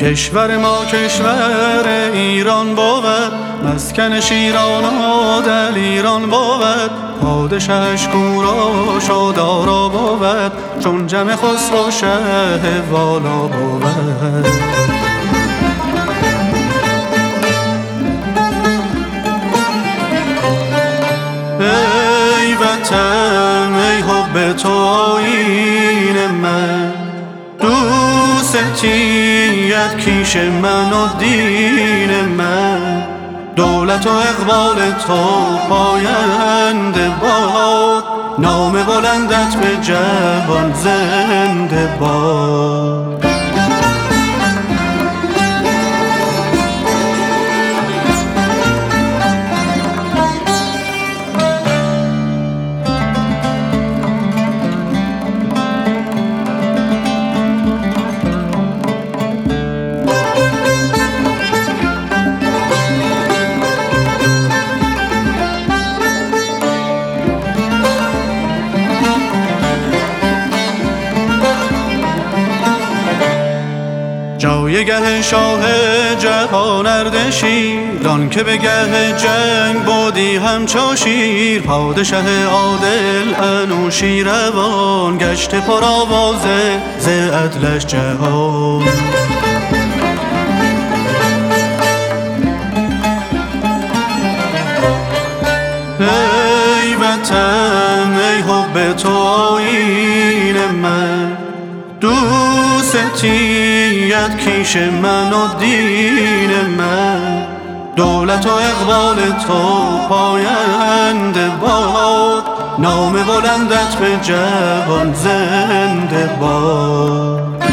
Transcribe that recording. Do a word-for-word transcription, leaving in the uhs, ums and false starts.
کشور ما کشور ایران بود، مسکن شیران و دلیران بود. پادشاهش کوروش و دارا بود، چون جم خسرو شه والا بود. ای وطن ای حب تو آیین من، دوستیت کیش من و دین من. دولت و اقبال تو پاینده باد، نام بلندت به جهان زنده باد. جایگه شاه جهان اردشیر، آن که به گه جنگ بودی همچو شیر. پادشه عادل انوشیروان، گشت پر آوازه ز عدلش جهان. ای وطن ای حب تو آیین من، دوستیت کیش من و دین من. دولت و اقبال تو پاینده باد، نام بلندت به جهان زنده باد.